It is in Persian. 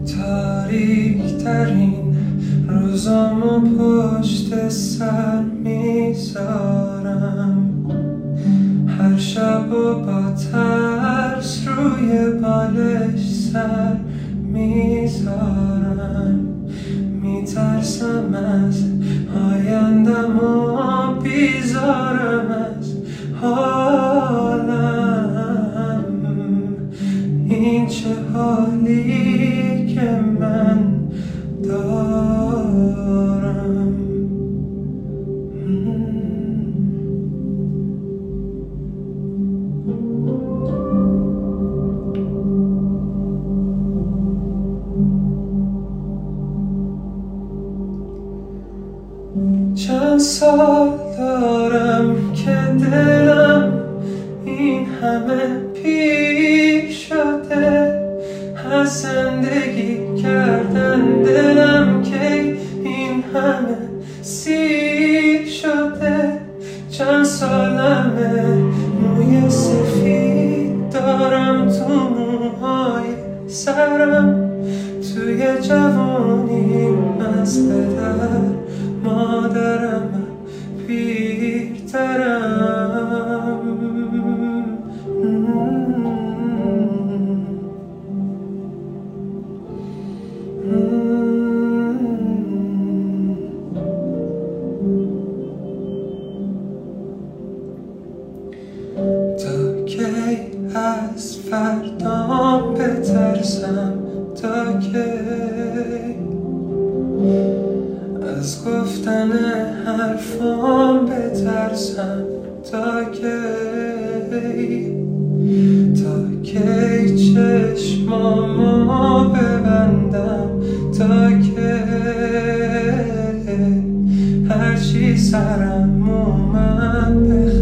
تاریک ترین روزامو پشت سر میذارم، هر شب و با ترس روی بالش سر میذارم. میترسم از آیندم و بیزارم از حالم. این چه حالی که من دارم. چند سال دارم که دلم این همه پیر شده، از زندگی کردن دلم که این همه سیر شده. چند سالمه موی سفید دارم تو موهای سرم، توی جوانیم از پدر مادرم پیرترم. تا کی از فردام بترسم؟ تا کی از گفتن حرفام بترسم؟ تا کی چشمامو ببندم؟ تا کی هرچی سرم اومد